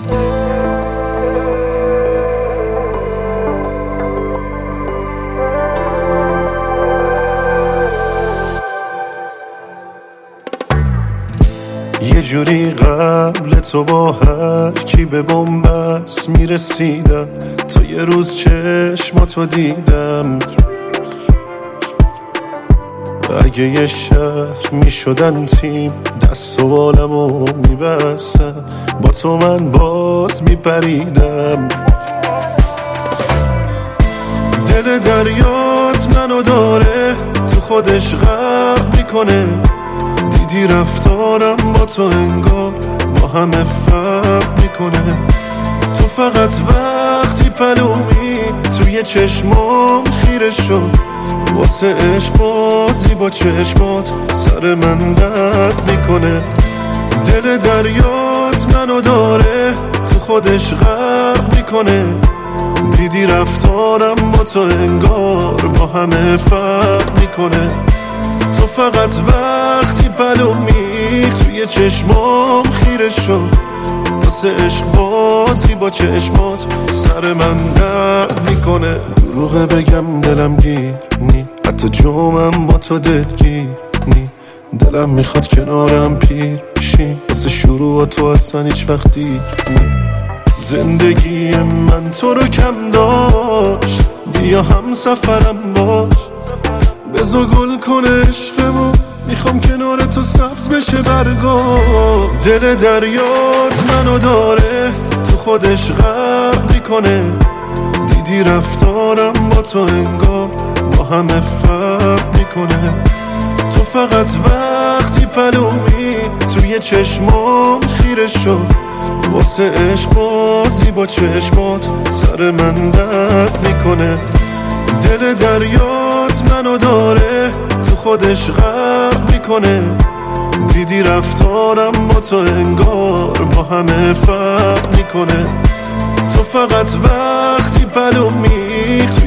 یه جوری قبل تو با هر کی به بن‌بست میرسیدم، تا یه روز چشماتو دیدم. اگه یه شهر میشدن تیم، دست و بالمو میبستن، با تو من باز میپریدم. دل دریات منو داره تو خودش غرق میکنه، دیدی رفتارم با تو انگار با همه فرق میکنه. تو فقط وقتی پلومی توی چشمام خیره شد، واسه عشق بازی با چشمات سر من درد میکنه. دل دریات منو داره تو خودش غرق میکنه، دیدی رفتارم با تو انگار با همه فرق میکنه. تو فقط وقتی پلومی توی چشمام خیره شد، واسه عشق بازی با چشمات سر من درد میکنه. دروغه بگم دلم گیر نی، حتی جومم با تو دلگیر نی. دلم میخواد کنارم پیر شی، واسه شروع تو اصلا هیچ وقتی نی. زندگی من تو رو کم داشت، بیا هم سفرم باش، بزا گل کنه عشقمو، میخوام کنار تو سبز بشه برگا. دل دریات منو داره تو خودش غرق میکنه، دیدی رفتارم با تو انگار با همه فرق میکنه. تو فقط وقتی پلومی توی چشمام خیره شد، واسه عشق بازی با چشمات سر من درد میکنه. دل دریات منو داره تو خودش غرق میکنه، دیدی رفتارم با تو انگار با همه فرق میکنه. تو فقط وقتی پلومی